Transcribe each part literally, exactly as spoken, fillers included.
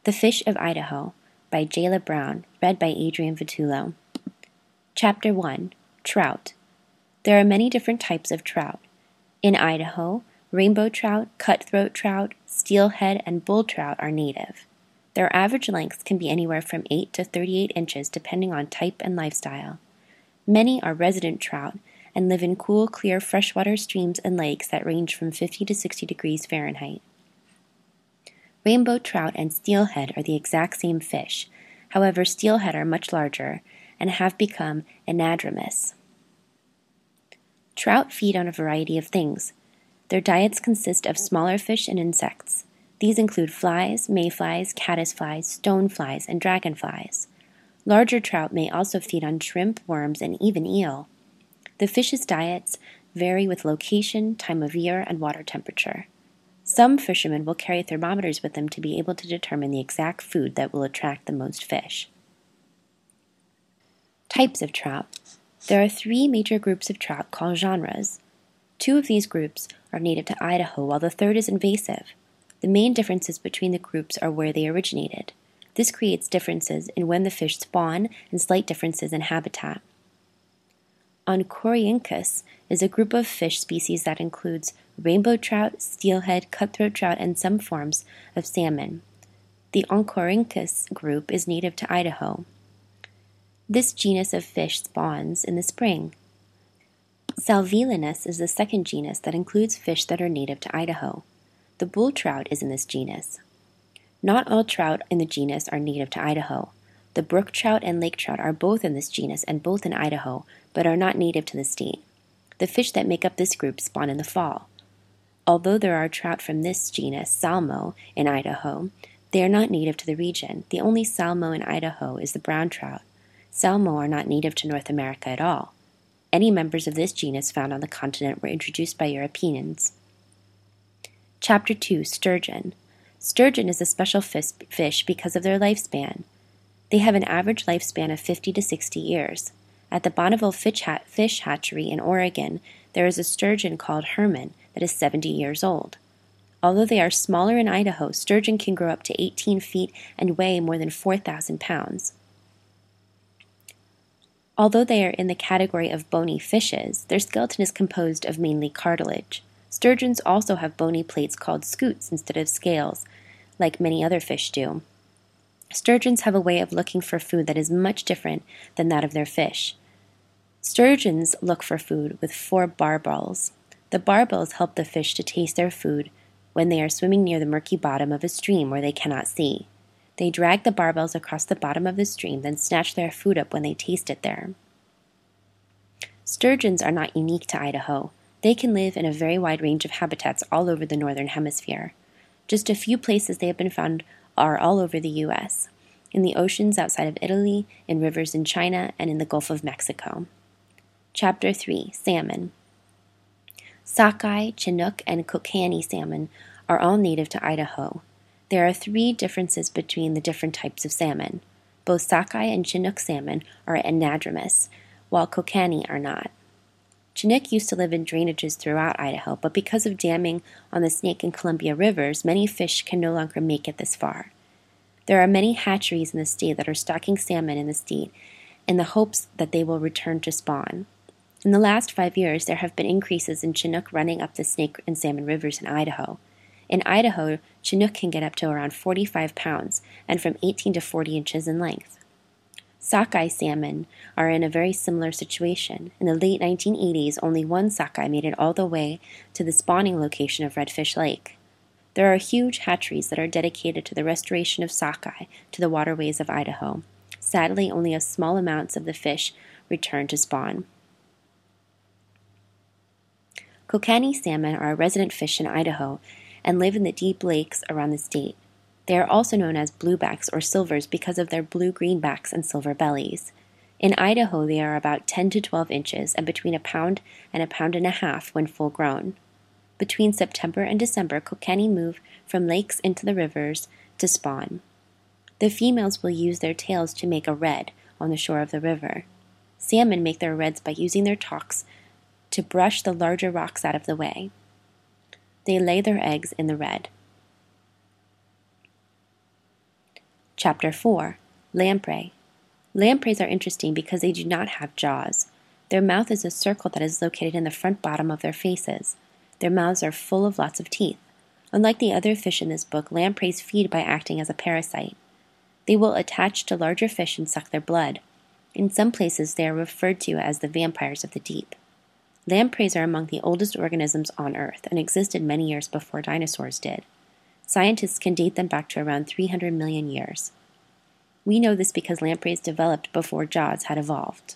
The Fish of Idaho by Jayla Brown, read by Adrian Vitullo. Chapter one. Trout. There are many different types of trout. In Idaho, rainbow trout, cutthroat trout, steelhead, and bull trout are native. Their average lengths can be anywhere from eight to thirty-eight inches depending on type and lifestyle. Many are resident trout and live in cool, clear freshwater streams and lakes that range from fifty to sixty degrees Fahrenheit. Rainbow trout and steelhead are the exact same fish. However, steelhead are much larger and have become anadromous. Trout feed on a variety of things. Their diets consist of smaller fish and insects. These include flies, mayflies, caddisflies, stoneflies, and dragonflies. Larger trout may also feed on shrimp, worms, and even eel. The fish's diets vary with location, time of year, and water temperature. Some fishermen will carry thermometers with them to be able to determine the exact food that will attract the most fish. Types of trout. There are three major groups of trout called genres. Two of these groups are native to Idaho, while the third is invasive. The main differences between the groups are where they originated. This creates differences in when the fish spawn and slight differences in habitat. Oncorhynchus is a group of fish species that includes rainbow trout, steelhead, cutthroat trout, and some forms of salmon. The Oncorhynchus group is native to Idaho. This genus of fish spawns in the spring. Salvelinus is the second genus that includes fish that are native to Idaho. The bull trout is in this genus. Not all trout in the genus are native to Idaho. The brook trout and lake trout are both in this genus and both in Idaho, but are not native to the state. The fish that make up this group spawn in the fall. Although there are trout from this genus, Salmo, in Idaho, they are not native to the region. The only Salmo in Idaho is the brown trout. Salmo are not native to North America at all. Any members of this genus found on the continent were introduced by Europeans. Chapter two. Sturgeon. Sturgeon is a special fish because of their lifespan. They have an average lifespan of fifty to sixty years. At the Bonneville Fish, Hat- Fish Hatchery in Oregon, there is a sturgeon called Herman that is seventy years old. Although they are smaller in Idaho, sturgeon can grow up to eighteen feet and weigh more than four thousand pounds. Although they are in the category of bony fishes, their skeleton is composed of mainly cartilage. Sturgeons also have bony plates called scutes instead of scales, like many other fish do. Sturgeons have a way of looking for food that is much different than that of their fish. Sturgeons look for food with four barbels. The barbels help the fish to taste their food when they are swimming near the murky bottom of a stream where they cannot see. They drag the barbels across the bottom of the stream, then snatch their food up when they taste it there. Sturgeons are not unique to Idaho. They can live in a very wide range of habitats all over the northern hemisphere. Just a few places they have been found are all over the U S, in the oceans outside of Italy, in rivers in China, and in the Gulf of Mexico. Chapter three. Salmon. Sockeye, Chinook, and Kokanee salmon are all native to Idaho. There are three differences between the different types of salmon. Both sockeye and Chinook salmon are anadromous, while Kokanee are not. Chinook used to live in drainages throughout Idaho, but because of damming on the Snake and Columbia rivers, many fish can no longer make it this far. There are many hatcheries in the state that are stocking salmon in the state in the hopes that they will return to spawn. In the last five years, there have been increases in Chinook running up the Snake and Salmon rivers in Idaho. In Idaho, Chinook can get up to around forty-five pounds and from eighteen to forty inches in length. Sockeye salmon are in a very similar situation. In the late nineteen eighties, only one sockeye made it all the way to the spawning location of Redfish Lake. There are huge hatcheries that are dedicated to the restoration of sockeye to the waterways of Idaho. Sadly, only a small amounts of the fish return to spawn. Kokanee salmon are a resident fish in Idaho and live in the deep lakes around the state. They are also known as bluebacks or silvers because of their blue-green backs and silver bellies. In Idaho, they are about ten to twelve inches and between a pound and a pound and a half when full grown. Between September and December, Kokanee move from lakes into the rivers to spawn. The females will use their tails to make a red on the shore of the river. Salmon make their reds by using their talks to brush the larger rocks out of the way. They lay their eggs in the red. Chapter four. Lamprey. Lampreys are interesting because they do not have jaws. Their mouth is a circle that is located in the front bottom of their faces. Their mouths are full of lots of teeth. Unlike the other fish in this book, lampreys feed by acting as a parasite. They will attach to larger fish and suck their blood. In some places, they are referred to as the vampires of the deep. Lampreys are among the oldest organisms on Earth and existed many years before dinosaurs did. Scientists can date them back to around three hundred million years. We know this because lampreys developed before jaws had evolved.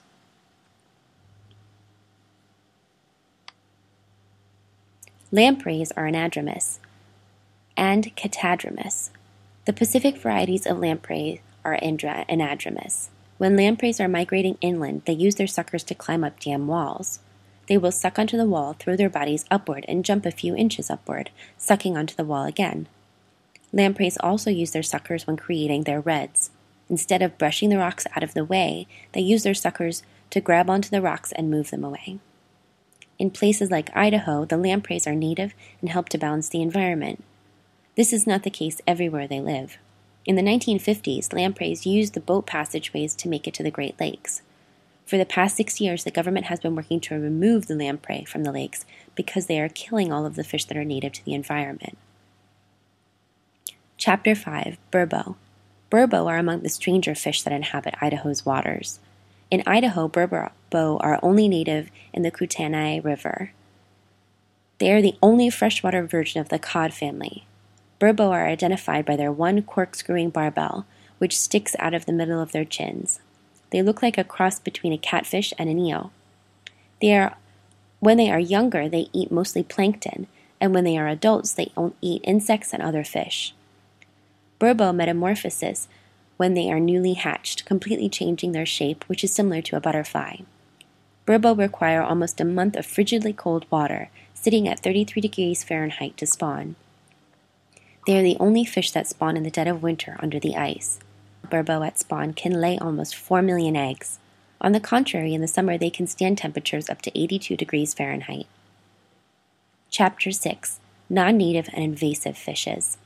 Lampreys are anadromous and catadromous. The Pacific varieties of lamprey are andra- anadromous. When lampreys are migrating inland, they use their suckers to climb up dam walls. They will suck onto the wall, throw their bodies upward, and jump a few inches upward, sucking onto the wall again. Lampreys also use their suckers when creating their redds. Instead of brushing the rocks out of the way, they use their suckers to grab onto the rocks and move them away. In places like Idaho, the lampreys are native and help to balance the environment. This is not the case everywhere they live. In the nineteen fifties, lampreys used the boat passageways to make it to the Great Lakes. For the past six years, the government has been working to remove the lamprey from the lakes because they are killing all of the fish that are native to the environment. Chapter five. Burbo. Burbo are among the stranger fish that inhabit Idaho's waters. In Idaho, burbo are only native in the Kootenai River. They are the only freshwater version of the cod family. Burbo are identified by their one corkscrewing barbel, which sticks out of the middle of their chins. They look like a cross between a catfish and an eel. They are, when they are younger, they eat mostly plankton, and when they are adults, they eat insects and other fish. Burbo metamorphosis when they are newly hatched, completely changing their shape, which is similar to a butterfly. Burbo require almost a month of frigidly cold water, sitting at thirty-three degrees Fahrenheit to spawn. They are the only fish that spawn in the dead of winter under the ice. Burbo at spawn can lay almost four million eggs. On the contrary, in the summer they can stand temperatures up to eighty-two degrees Fahrenheit. Chapter six. Non-native and invasive fishes.